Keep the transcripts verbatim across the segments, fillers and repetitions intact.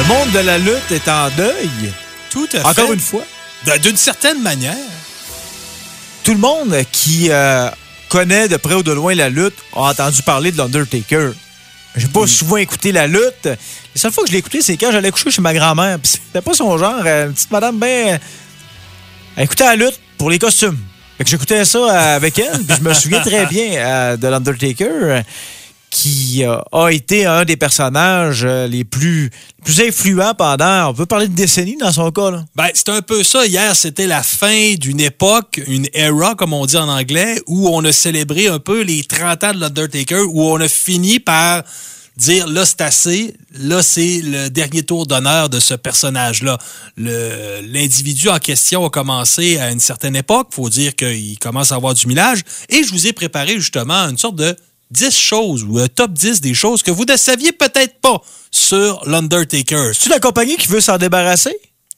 Le monde de la lutte est en deuil. Tout à fait. Encore une fois. D'une certaine manière. Tout le monde qui euh, connaît de près ou de loin la lutte a entendu parler de l'Undertaker. J'ai pas oui. souvent écouté la lutte. La seule fois que je l'ai écouté, c'est quand j'allais coucher chez ma grand-mère. Puis c'était pas son genre. Une petite madame, ben... Elle écoutait la lutte pour les costumes. Fait que j'écoutais ça avec elle. Puis je me souviens très bien euh, de l'Undertaker, qui euh, a été un des personnages euh, les plus, les plus influents pendant, on peut parler de décennies dans son cas. Là. Ben, c'est un peu ça. Hier, c'était la fin d'une époque, une era, comme on dit en anglais, où on a célébré un peu les trente ans de l'Undertaker, où on a fini par dire, là, c'est assez. Là, c'est le dernier tour d'honneur de ce personnage-là. Le, l'individu en question a commencé à une certaine époque. Il faut dire qu'il commence à avoir du millage. Et je vous ai préparé justement une sorte de dix choses ou un top dix des choses que vous ne saviez peut-être pas sur l'Undertaker. C'est-tu la compagnie qui veut s'en débarrasser?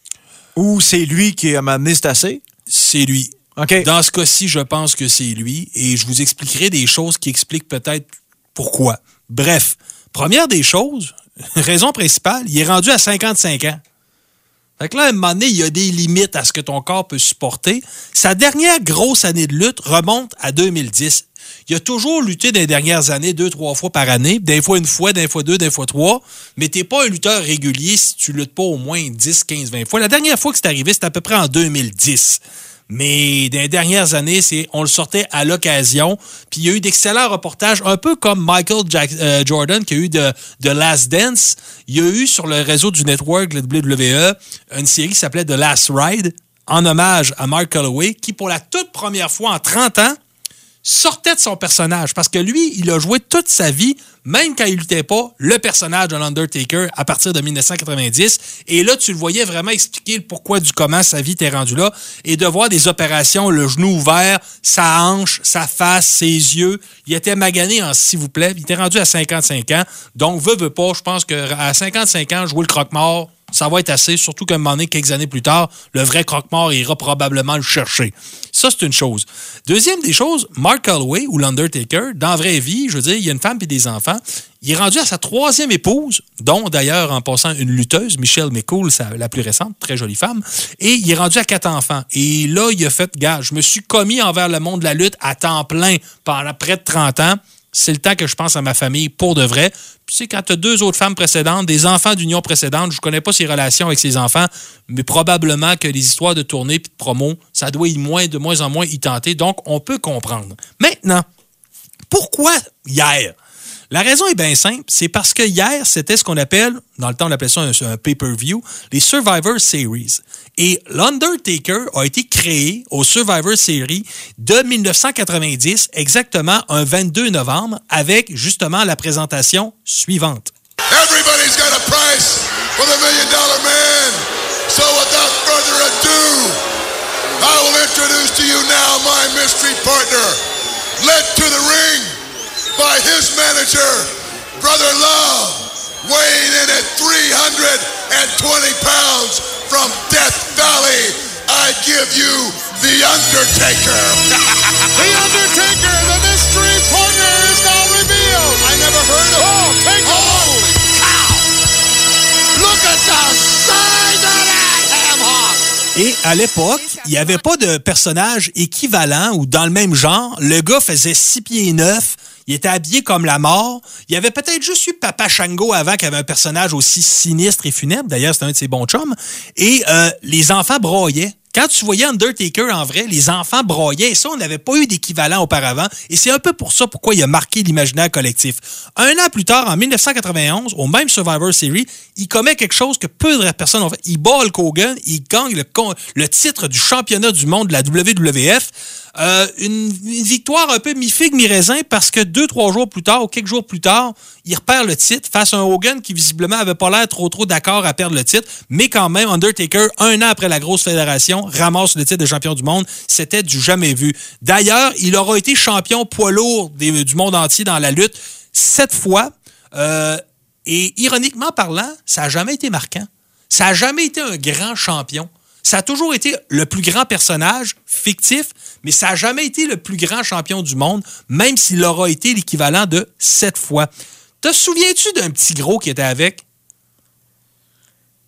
Ou c'est lui qui a amené c'est assez? C'est lui. Okay. Dans ce cas-ci, je pense que c'est lui. Et je vous expliquerai des choses qui expliquent peut-être pourquoi. Bref, première des choses, raison principale, il est rendu à cinquante-cinq ans. Fait que là, à un moment donné, il y a des limites à ce que ton corps peut supporter. Sa dernière grosse année de lutte remonte à deux mille dix. Il a toujours lutté dans les dernières années, deux, trois fois par année. Des fois une fois, des fois deux, des fois trois. Mais t'es pas un lutteur régulier si tu luttes pas au moins dix, quinze, vingt fois. La dernière fois que c'est arrivé, c'était à peu près en deux mille dix. Mais dans les dernières années, c'est, on le sortait à l'occasion. Puis il y a eu d'excellents reportages, un peu comme Michael Jack, euh, Jordan qui a eu de, de Last Dance. Il y a eu sur le réseau du network, le W W E, une série qui s'appelait The Last Ride, en hommage à Mark Calloway, qui pour la toute première fois en trente ans, sortait de son personnage. Parce que lui, il a joué toute sa vie, même quand il luttait pas, le personnage de l'Undertaker à partir de dix-neuf cent quatre-vingt-dix. Et là, tu le voyais vraiment expliquer le pourquoi du comment sa vie t'est rendue là. Et de voir des opérations, le genou ouvert, sa hanche, sa face, ses yeux. Il était magané en s'il vous plaît. Il était rendu à cinquante-cinq ans. Donc, veut, veut pas, je pense qu'à cinquante-cinq ans, jouer le croque-mort, ça va être assez, surtout qu'à un moment donné, quelques années plus tard, le vrai croque-mort ira probablement le chercher. Ça, c'est une chose. Deuxième des choses, Mark Calloway ou l'Undertaker, dans la vraie vie, je veux dire, il y a une femme et des enfants. Il est rendu à sa troisième épouse, dont d'ailleurs, en passant, une lutteuse, Michelle McCool, la plus récente, très jolie femme, et il est rendu à quatre enfants. Et là, il a fait, gars, je me suis commis envers le monde de la lutte à temps plein pendant près de trente ans. C'est le temps que je pense à ma famille pour de vrai. Puis, tu sais, quand tu as deux autres femmes précédentes, des enfants d'union précédente, je ne connais pas ses relations avec ses enfants, mais probablement que les histoires de tournée et de promo, ça doit y moins, de moins en moins y tenter. Donc, on peut comprendre. Maintenant, pourquoi hier? La raison est bien simple, c'est parce que hier, c'était ce qu'on appelle, dans le temps on appelait ça un, un pay-per-view, les Survivor Series. Et l'Undertaker a été créé au Survivor Series de dix-neuf cent quatre-vingt-dix, exactement un vingt-deux novembre, avec justement la présentation suivante. Everybody's got a price for the million dollar man. So without further ado, I will introduce to you now my mystery partner, led to the ring by his manager, Brother Love, weighing in at three hundred twenty pounds from Death Valley. I give you The Undertaker. The Undertaker, the mystery partner, is now revealed. I never heard of him. Oh, take a holy cow! Look at the size of that ham hock! Et à l'époque, il n'y avait pas de personnage équivalent ou dans le même genre. Le gars faisait six pieds neuf. Il était habillé comme la mort. Il y avait peut-être juste eu Papa Shango avant, qui avait un personnage aussi sinistre et funèbre. D'ailleurs, c'était un de ses bons chums. Et euh, les enfants braillaient. Quand tu voyais Undertaker en vrai, les enfants braillaient. Et ça, on n'avait pas eu d'équivalent auparavant. Et c'est un peu pour ça pourquoi il a marqué l'imaginaire collectif. Un an plus tard, en dix-neuf cent quatre-vingt-onze, au même Survivor Series, il commet quelque chose que peu de personnes ont fait. Il bat Hulk Hogan, il gagne le, le titre du championnat du monde de la W W F. Euh, une, une victoire un peu mi-figue, mi-raisin, parce que deux, trois jours plus tard, ou quelques jours plus tard, il repère le titre face à un Hogan qui visiblement avait pas l'air trop trop d'accord à perdre le titre, mais quand même, Undertaker, un an après la grosse fédération, ramasse le titre de champion du monde. C'était du jamais vu. D'ailleurs, il aura été champion poids lourd des, du monde entier dans la lutte sept fois, euh, et ironiquement parlant, ça n'a jamais été marquant. Ça n'a jamais été un grand champion. Ça a toujours été le plus grand personnage fictif, mais ça n'a jamais été le plus grand champion du monde, même s'il aura été l'équivalent de sept fois. Te souviens-tu d'un petit gros qui était avec?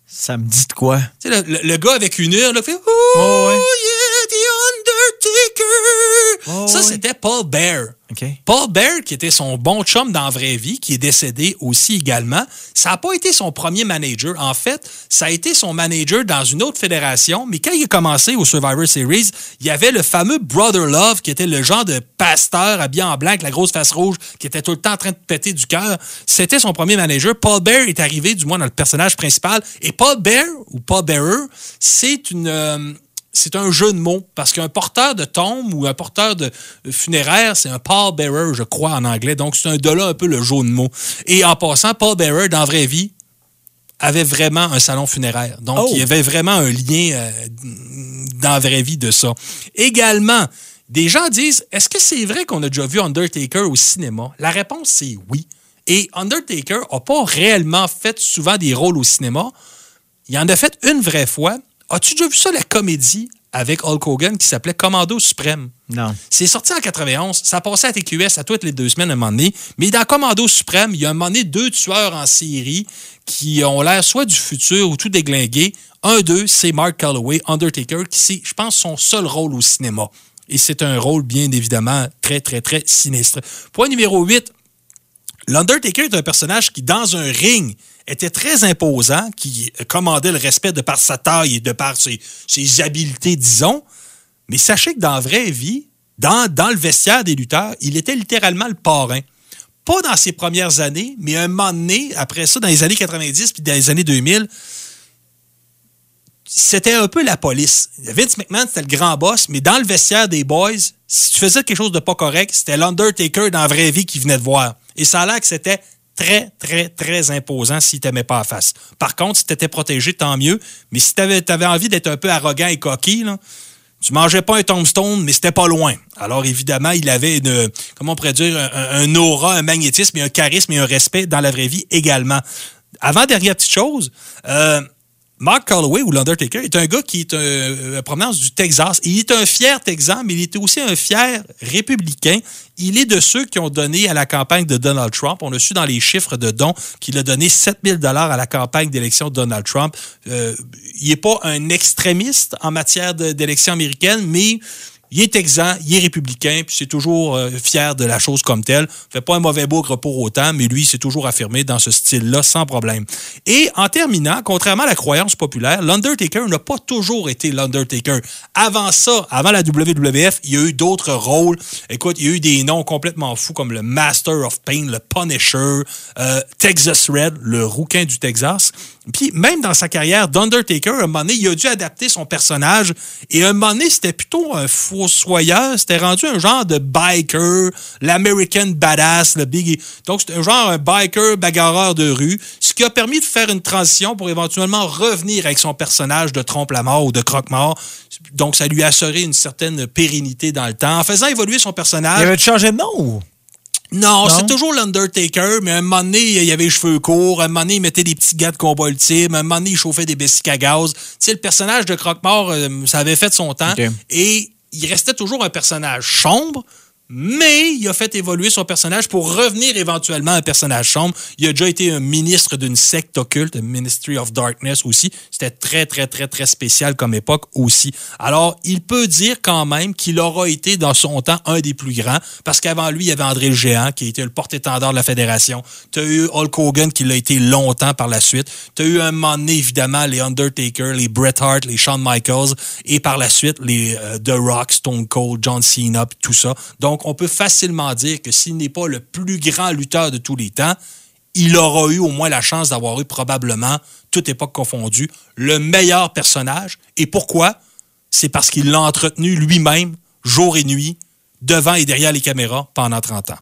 Ça me dit de quoi? Tu sais, le, le, le gars avec une urne, là, fait « Oh, oh ouais. yeah, The Undertaker! Oh, » Ça, ouais. c'était Paul Bearer. Okay. Paul Bearer, qui était son bon chum dans la vraie vie, qui est décédé aussi également, ça n'a pas été son premier manager. En fait, ça a été son manager dans une autre fédération, mais quand il a commencé au Survivor Series, il y avait le fameux Brother Love, qui était le genre de pasteur habillé en blanc avec la grosse face rouge, qui était tout le temps en train de péter du cœur. C'était son premier manager. Paul Bearer est arrivé, du moins, dans le personnage principal. Et Paul Bearer, ou Paul Bearer, c'est une... Euh, c'est un jeu de mots, parce qu'un porteur de tombe ou un porteur de funéraire, c'est un pallbearer, je crois, en anglais. Donc, c'est un de là un peu le jeu de mots. Et en passant, Paul Bearer, dans la vraie vie, avait vraiment un salon funéraire. Donc, oh. il y avait vraiment un lien euh, dans la vraie vie de ça. Également, des gens disent, est-ce que c'est vrai qu'on a déjà vu Undertaker au cinéma? La réponse, c'est oui. Et Undertaker n'a pas réellement fait souvent des rôles au cinéma. Il en a fait une vraie fois. As-tu déjà vu ça, la comédie avec Hulk Hogan qui s'appelait Commando Suprême? Non. C'est sorti en quatre-vingt-onze. Ça passait à T Q S à toutes les deux semaines à un moment donné. Mais dans Commando Suprême, il y a un moment donné deux tueurs en série qui ont l'air soit du futur ou tout déglingués. Un d'eux, c'est Mark Calloway, Undertaker, qui c'est, je pense, son seul rôle au cinéma. Et c'est un rôle, bien évidemment, très, très, très sinistre. Point numéro huit. L'Undertaker est un personnage qui, dans un ring, était très imposant, qui commandait le respect de par sa taille et de par ses, ses habiletés, disons. Mais sachez que dans la vraie vie, dans, dans le vestiaire des lutteurs, il était littéralement le parrain. Pas dans ses premières années, mais un moment donné, après ça, dans les années quatre-vingt-dix puis dans les années deux mille, c'était un peu la police. Vince McMahon, c'était le grand boss, mais dans le vestiaire des boys, si tu faisais quelque chose de pas correct, c'était l'Undertaker dans la vraie vie qui venait te voir. Et ça a l'air que c'était très, très, très imposant s'il t'aimait pas à face. Par contre, si t'étais protégé, tant mieux. Mais si t'avais, t'avais envie d'être un peu arrogant et coquille, là, tu mangeais pas un tombstone, mais c'était pas loin. Alors, évidemment, il avait une, comment on pourrait dire, un, un aura, un magnétisme et un charisme et un respect dans la vraie vie également. Avant-dernière petite chose, euh, Mark Calloway, ou l'Undertaker, est un gars qui est un, un provenance du Texas. Il est un fier Texan, mais il est aussi un fier républicain. Il est de ceux qui ont donné à la campagne de Donald Trump. On a su dans les chiffres de dons qu'il a donné sept mille dollars à la campagne d'élection de Donald Trump. Euh, il n'est pas un extrémiste en matière de, d'élection américaine, mais il est texan, il est républicain, puis c'est toujours euh, fier de la chose comme telle. Fait pas un mauvais bougre pour autant, mais lui, s'est toujours affirmé dans ce style-là, sans problème. Et en terminant, contrairement à la croyance populaire, l'Undertaker n'a pas toujours été l'Undertaker. Avant ça, avant la W W F, il y a eu d'autres rôles. Écoute, il y a eu des noms complètement fous comme le Master of Pain, le Punisher, euh, Texas Red, le rouquin du Texas. Puis même dans sa carrière d'Undertaker, un moment donné, il a dû adapter son personnage. Et un moment donné, c'était plutôt un fossoyeur. C'était rendu un genre de biker, l'American Badass, le Big... Donc, c'était un genre un biker, bagarreur de rue. Ce qui a permis de faire une transition pour éventuellement revenir avec son personnage de trompe-la-mort ou de croque-mort. Donc, ça lui a assuré une certaine pérennité dans le temps. En faisant évoluer son personnage... Il avait changé de nom ou... Non, non, c'est toujours l'Undertaker, mais à un moment donné, il avait les cheveux courts, à un moment donné, il mettait des petits gants de combat ultime, à un moment donné, il chauffait des bicycles à gaz. Tu sais, le personnage de Croque-Mort, euh, ça avait fait son temps, okay. Et il restait toujours un personnage sombre, mais il a fait évoluer son personnage pour revenir éventuellement à un personnage sombre. Il a déjà été un ministre d'une secte occulte, Ministry of Darkness aussi. C'était très, très, très, très spécial comme époque aussi. Alors, il peut dire quand même qu'il aura été dans son temps un des plus grands, parce qu'avant lui, il y avait André le Géant, qui était le porte-étendard de la Fédération. Tu as eu Hulk Hogan, qui l'a été longtemps par la suite. Tu as eu un moment donné, évidemment, les Undertaker, les Bret Hart, les Shawn Michaels, et par la suite, les euh, The Rock, Stone Cold, John Cena, tout ça. Donc, on peut facilement dire que s'il n'est pas le plus grand lutteur de tous les temps, il aura eu au moins la chance d'avoir eu probablement, toute époque confondue, le meilleur personnage. Et pourquoi? C'est parce qu'il l'a entretenu lui-même, jour et nuit, devant et derrière les caméras pendant trente ans.